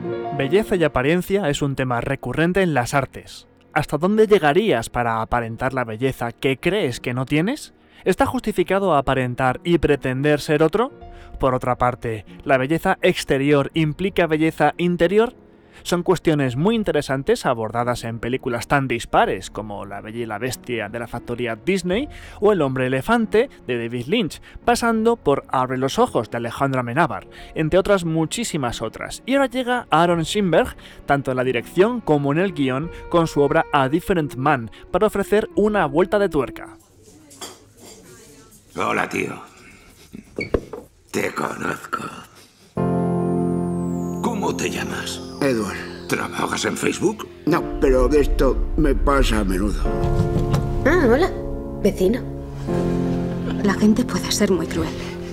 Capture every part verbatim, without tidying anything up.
Belleza y apariencia es un tema recurrente en las artes. ¿Hasta dónde llegarías para aparentar la belleza que crees que no tienes? ¿Está justificado aparentar y pretender ser otro? Por otra parte, ¿la belleza exterior implica belleza interior? Son cuestiones muy interesantes abordadas en películas tan dispares como La Bella y la Bestia de la factoría Disney o El hombre elefante de David Lynch, pasando por Abre los ojos de Alejandro Amenábar, entre otras muchísimas otras. Y ahora llega Aaron Schimberg, tanto en la dirección como en el guión, con su obra A Different Man, para ofrecer una vuelta de tuerca. Hola, tío. Te conozco. ¿Cómo te llamas? Edward. ¿Trabajas en Facebook? No, pero esto me pasa a menudo. Ah, hola. Vecino. La gente puede ser muy cruel.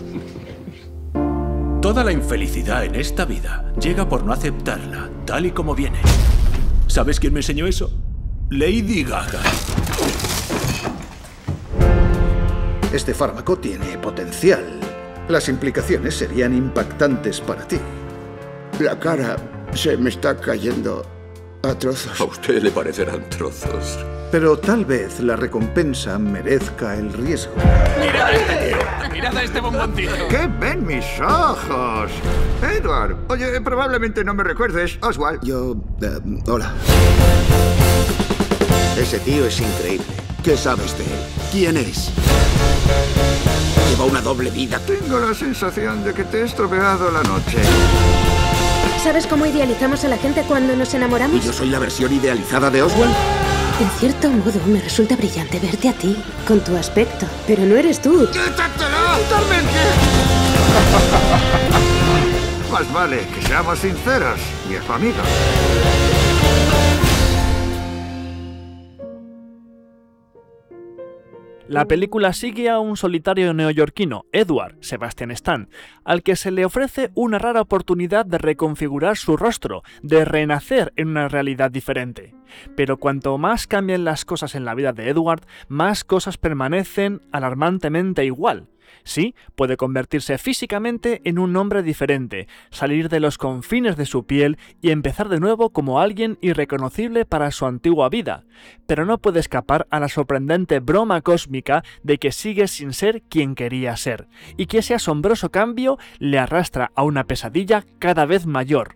Toda la infelicidad en esta vida llega por no aceptarla, tal y como viene. ¿Sabes quién me enseñó eso? Lady Gaga. Este fármaco tiene potencial. Las implicaciones serían impactantes para ti. La cara se me está cayendo a trozos. A usted le parecerán trozos. Pero tal vez la recompensa merezca el riesgo. ¡Mirad a este tío! ¡Mirad a este bomboncito! ¿Qué ven mis ojos? Edward, oye, probablemente no me recuerdes. Oswald. Yo... Uh, hola. Ese tío es increíble. ¿Qué sabes de él? ¿Quién es? Lleva una doble vida. Tengo la sensación de que te he estropeado la noche. ¿Sabes cómo idealizamos a la gente cuando nos enamoramos? ¿Y yo soy la versión idealizada de Oswald? En cierto modo, me resulta brillante verte a ti, con tu aspecto. Pero no eres tú. ¡Quítatelo! ¡Totalmente! Más vale que seamos sinceros, viejo amigo. La película sigue a un solitario neoyorquino, Edward, Sebastian Stan, al que se le ofrece una rara oportunidad de reconfigurar su rostro, de renacer en una realidad diferente. Pero cuanto más cambian las cosas en la vida de Edward, más cosas permanecen alarmantemente igual. Sí, puede convertirse físicamente en un hombre diferente, salir de los confines de su piel y empezar de nuevo como alguien irreconocible para su antigua vida, pero no puede escapar a la sorprendente broma cósmica de que sigue sin ser quien quería ser, y que ese asombroso cambio le arrastra a una pesadilla cada vez mayor.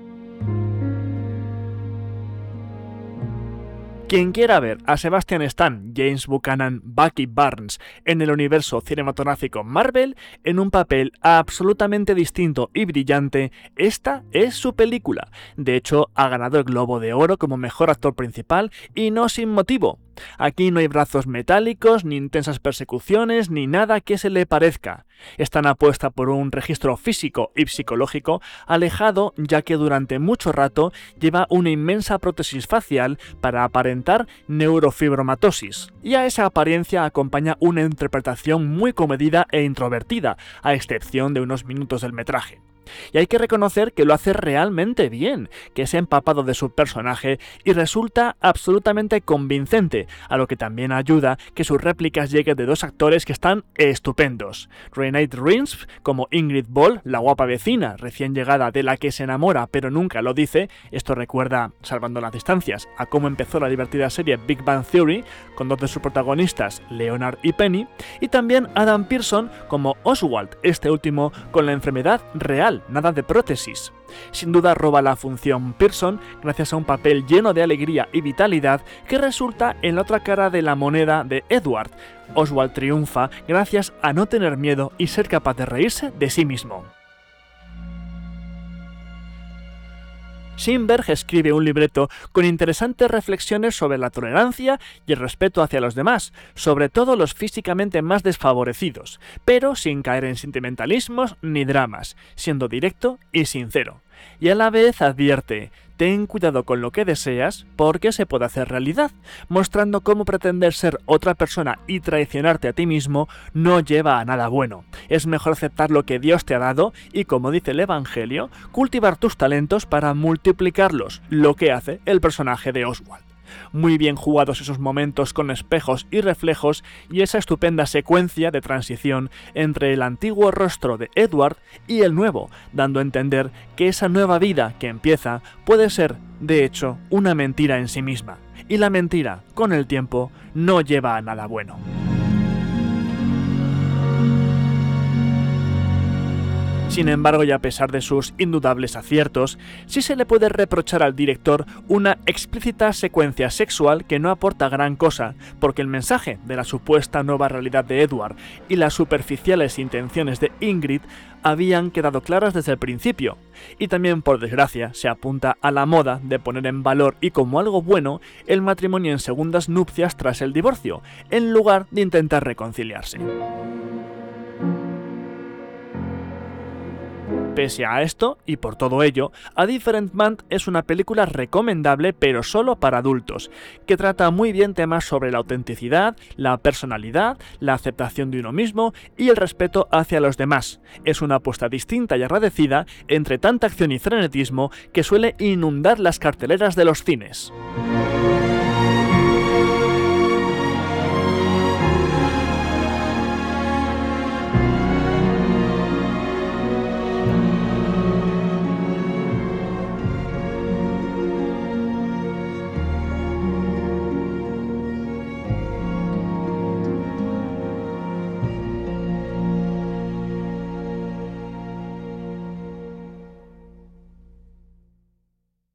Quien quiera ver a Sebastian Stan, James Buchanan, Bucky Barnes en el universo cinematográfico Marvel, en un papel absolutamente distinto y brillante, esta es su película. De hecho, ha ganado el Globo de Oro como mejor actor principal y no sin motivo. Aquí no hay brazos metálicos, ni intensas persecuciones, ni nada que se le parezca. Stan apuesta por un registro físico y psicológico alejado, ya que durante mucho rato lleva una inmensa prótesis facial para aparentar neurofibromatosis. Y a esa apariencia acompaña una interpretación muy comedida e introvertida, a excepción de unos minutos del metraje. Y hay que reconocer que lo hace realmente bien, que es empapado de su personaje y resulta absolutamente convincente, a lo que también ayuda que sus réplicas lleguen de dos actores que están estupendos. Renate Reinsve como Ingrid Ball, la guapa vecina recién llegada de la que se enamora pero nunca lo dice. Esto recuerda, salvando las distancias, a cómo empezó la divertida serie Big Bang Theory, con dos de sus protagonistas, Leonard y Penny, y también Adam Pearson como Oswald, este último con la enfermedad real, nada de prótesis. Sin duda roba la función Pearson gracias a un papel lleno de alegría y vitalidad que resulta en la otra cara de la moneda de Edward. Oswald triunfa gracias a no tener miedo y ser capaz de reírse de sí mismo. Schimberg escribe un libreto con interesantes reflexiones sobre la tolerancia y el respeto hacia los demás, sobre todo los físicamente más desfavorecidos, pero sin caer en sentimentalismos ni dramas, siendo directo y sincero. Y a la vez advierte: ten cuidado con lo que deseas porque se puede hacer realidad, mostrando cómo pretender ser otra persona y traicionarte a ti mismo no lleva a nada bueno. Es mejor aceptar lo que Dios te ha dado y, como dice el Evangelio, cultivar tus talentos para multiplicarlos, lo que hace el personaje de Oswald. Muy bien jugados esos momentos con espejos y reflejos y esa estupenda secuencia de transición entre el antiguo rostro de Edward y el nuevo, dando a entender que esa nueva vida que empieza puede ser, de hecho, una mentira en sí misma. Y la mentira, con el tiempo, no lleva a nada bueno. Sin embargo, y a pesar de sus indudables aciertos, sí se le puede reprochar al director una explícita secuencia sexual que no aporta gran cosa, porque el mensaje de la supuesta nueva realidad de Edward y las superficiales intenciones de Ingrid habían quedado claras desde el principio, y también, por desgracia, se apunta a la moda de poner en valor y como algo bueno el matrimonio en segundas nupcias tras el divorcio, en lugar de intentar reconciliarse. Pese a esto, y por todo ello, A Different Man es una película recomendable pero solo para adultos, que trata muy bien temas sobre la autenticidad, la personalidad, la aceptación de uno mismo y el respeto hacia los demás. Es una apuesta distinta y agradecida entre tanta acción y frenetismo que suele inundar las carteleras de los cines.